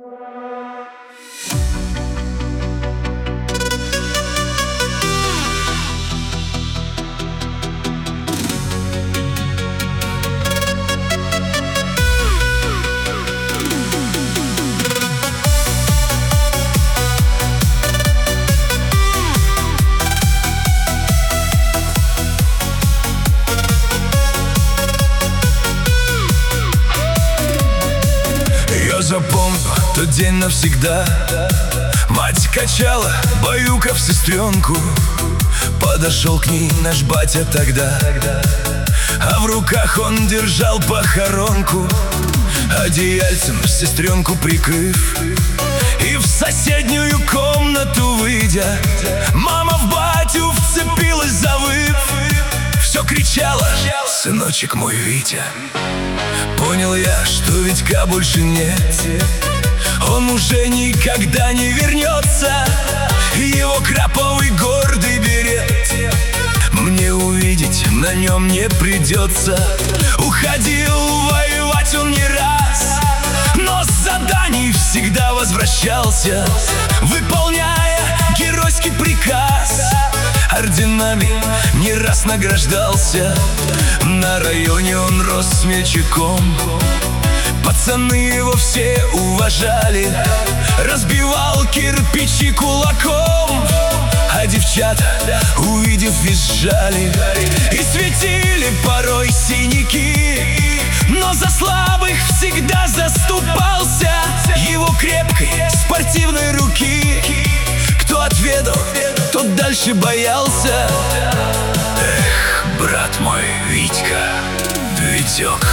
Я запомню тот день навсегда. Мать качала, баюкав сестренку. Подошел к ней наш батя тогда, а в руках он держал похоронку, одеяльцем сестренку прикрыв. И в соседнюю комнату выйдя, мама в батю вцепилась, завыв. Все кричала: сыночек мой Витя. Понял я, что Витька больше нет, он уже никогда не вернется. Его краповый гордый берет мне увидеть на нем не придется. Уходил воевать он не раз, но с заданий всегда возвращался, выполняя геройский приказ. Орденами не раз награждался, на районе он рос смельчаком. Пацаны его все уважали, разбивал кирпичи кулаком. А девчата, увидев, визжали и светили порой синяки. Но за слабых всегда заступался его крепкой спортивной руки. Кто отведал, тот дальше боялся. Эх, брат мой Витька, Витек.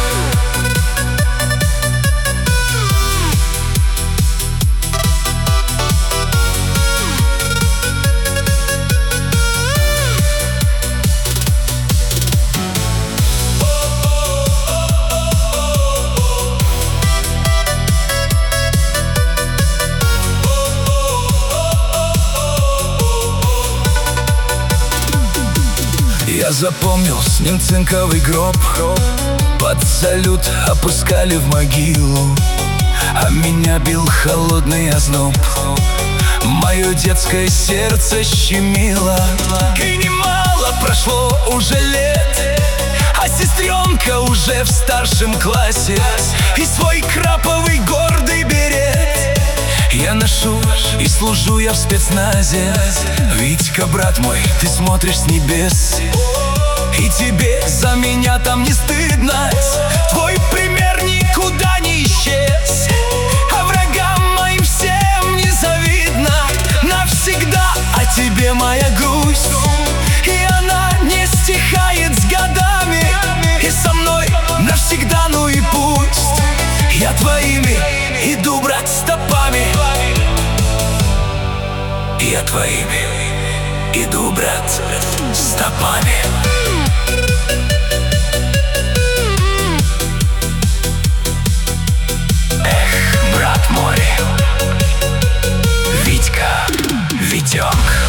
Я запомнил с ним цинковый гроб, под салют опускали в могилу, а меня бил холодный озноб. Мое детское сердце щемило, и немало прошло уже лет, а сестренка уже в старшем классе, и свой краповый гордый берет я ношу, и служу я в спецназе. Витька, брат мой, ты смотришь с небес, и тебе за меня там не стыдно. Твой пример никуда не исчез, а врагам моим всем не завидно. Навсегда о тебе моя грусть, и она не стихает с годами. И со мной навсегда, ну и пусть я твоими иду, брат, стопами. Я твоими иду, брат, стопами. Эх, брат мой Витька, Витек.